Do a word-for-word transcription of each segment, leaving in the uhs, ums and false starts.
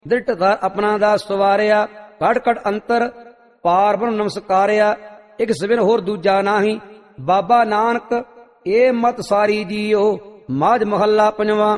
ਦ੍ਰਿਟ ਧਰ ਆਪਣਾ ਦਾ ਸਵਾਰਿਆ, ਘਟ ਘਟ ਅੰਤਰ ਪਾਰ ਬ੍ਰਹਮ ਨਮਸਕਾਰਿਆ। ਇੱਕ ਸਵਿਨ ਹੋਰ ਦੂਜਾ ਨਾਹੀ, ਬਾਬਾ ਨਾਨਕ ਇਹ ਮਤ ਸਾਰੀ ਜੀਓ। ਮਾਝ ਮਹੱਲਾ ਪੰਜਵਾਂ।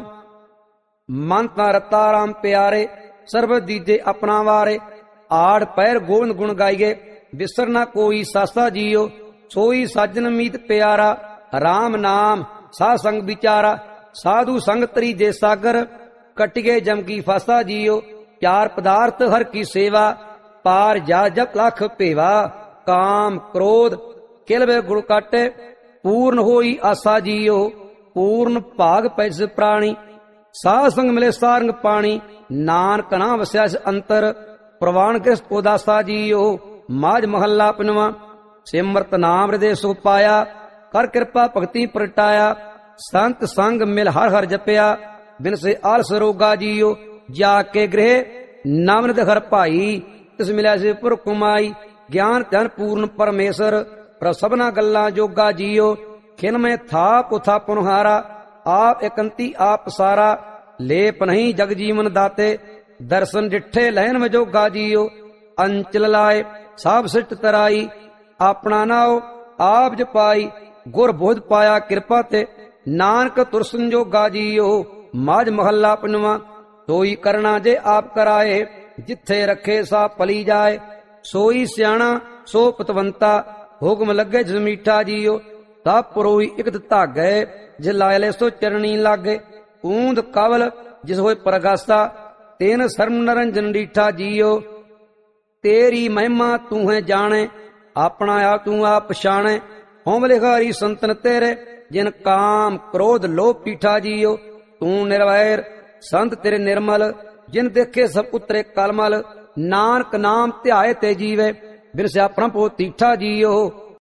ਮਨ ਤਾਂ ਰਤਾ ਰਾਮ ਪਿਆਰੇ, ਸਰਬ ਦੀਜੇ ਆਪਣਾ ਵਾਰੇ। ਆੜ ਪੈਰ ਗੋਬਿੰਦ ਗੁਣ ਗਾਈਏ, ਵਿਸਰ ਨਾ ਕੋਈ ਸਾਸਾ ਜੀਓ। ਸੋਈ ਸਾਜਨ ਮੀਤ ਪਿਆਰਾ, ਰਾਮ ਨਾਮ ਸਾਧ ਸੰਗ ਵਿਚਾਰਾ। ਸਾਧੂ ਸੰਗ ਤਰੀਜੇ ਸਾਗਰ, ਕਟਿਗੇ ਜਮ ਕੀ ਫਾਸਾ ਜੀਓ। ਚਾਰ ਪਦਾਰਥ ਹਰ ਕੀ ਸੇਵਾ, ਪਾਰ ਜਾ ਜਪ ਲੱਖ ਭੇਵਾ। ਕਾਮ ਕ੍ਰੋਧ ਕਿਲਵੇ ਗੁਣ ਕਾਟੇ, ਪੂਰਨ ਹੋਈ ਆਸਾ ਜੀਓ। ਪੂਰਨ ਭਾਗ ਪੈਸ ਪ੍ਰਾਣੀ, ਸਾਧ ਸੰਗ ਮਿਲੇ ਸਾਰੰਗ ਪਾਣੀ। ਨਾਨਕ ਨਾ ਵਸਿਆ ਇਸ ਅੰਤਰ, ਪ੍ਰਵਾਨ ਕਿਸ ਉਦਾਸਾ ਜੀਓ। ਮਾਝ ਮਹੱਲਾ ਪੰਜਵਾਂ। ਸਿਮਰਤ ਨਾਮ ਹਿਰਦੇ ਸੁਖ ਪਾਇਆ, ਕਰ ਕਿਰਪਾ ਭਗਤੀ ਪ੍ਰਗਟਾਇਆ। ਸੰਤ ਸੰਗ ਮਿਲ ਹਰ ਹਰ ਜਪਿਆ, ਬਿਨ ਸੇ ਆਲਸ ਰੋਗਾ ਜੀਓ। ਜਾ ਕੇ ਗ੍ਰਹਿ ਨਾਮਨਿਤ ਹਰ ਭਾਈ, ਤਿਸ ਮਿਲਿਆ ਸੇ ਪੁਰ ਕੁਮਾਈ। ਗਿਆਨ ਧਨ ਪੂਰਨ ਪਰਮੇਸ਼ਰ, ਪਰ ਸਭਨਾ ਗੱਲਾਂ ਜੋਗਾ ਜੀਓ। ਖਿਨ ਮੈਂ ਥਾਪ ਉਥਾ ਪੁਨਹਾਰਾ, ਆਪ ਇਕੰਤੀ ਆਪ ਸਾਰਾ। ਲੇਪ ਨਹੀਂ ਜਗ ਜੀਵਨ ਦਾਤੇ, ਦਰਸ਼ਨ ਡਿਠੇ ਲੈਨ में ਜੋਗਾ ਜੀਓ। ਅੰਚਲ ਲਾਏ ਸਾਬ ਸਿਟ ਤਰਾਈ, ਆਪਣਾ ਨਾਉ ਆਪ ਜਪਾਈ। ਗੁਰ ਬੋਧ ਪਾਇਆ ਕਿਰਪਾ ਤੇ, ਨਾਨਕ ਤੁਰ ਸੰਜੋਗਾ ਜੀਓ। ਮਾਝ ਮਹੱਲਾ ਪੰਜਵਾਂ। ਸੋਈ ਕਰਨਾ ਜੇ ਆਪ ਕਰਾਏ, ਜਿੱਥੇ ਰੱਖੇ ਸਾ ਪਲੀ ਜਾਏ। ਸੋਈ ਸਿਆਣਾ ਸੋ ਪਤਵੰਤਾ, ਹੁਕਮ ਲੱਗੇ ਜਿਸ ਮੀਠਾ ਜੀਓ। ਤਬ ਪਰੋਈ ਇਕਤ ਧਾਗੇ, ਜਿ ਲਾਇਲੇ ਸੋ ਚਰਣੀ ਲਾਗੇ। ਊਂਦ ਕਵਲ ਜਿਸ ਹੋਏ ਪ੍ਰਗਾਸਾ, ਤੈਨ ਸਰਮ ਨਰੰਜਨ ਡੀਠਾ ਜੀਓ। ਤੇਰੀ ਮਹਿਮਾ ਤੂੰ ਹੈ ਜਾਣੇ, ਆਪਣਾ ਆਪ ਤੂੰ ਆਪ ਪਛਾਣੇ। ਹੋਮ ਲਿਖਾਰੀ ਸੰਤਨ ਤੇਰੇ, ਜਿਨ ਕਾਮ ਕ੍ਰੋਧ ਲੋਭ ਪੀਠਾ ਜੀਓ। ਤੂੰ ਨਿਰਵੈਰ ਸੰਤ ਤੇਰੇ ਨਿਰਮਲ, ਜਿਨ ਦੇਖੇ ਸਭ ਉਤਰੇ ਕਲਮਲ। ਨਾਨਕ ਨਾਮ ਧਿਆਏ ਤੇ ਜੀਵੇ, ਬਿਨ ਸਿਆਪਣਾ ਪੋ ਤੀਠਾ ਜੀਓ।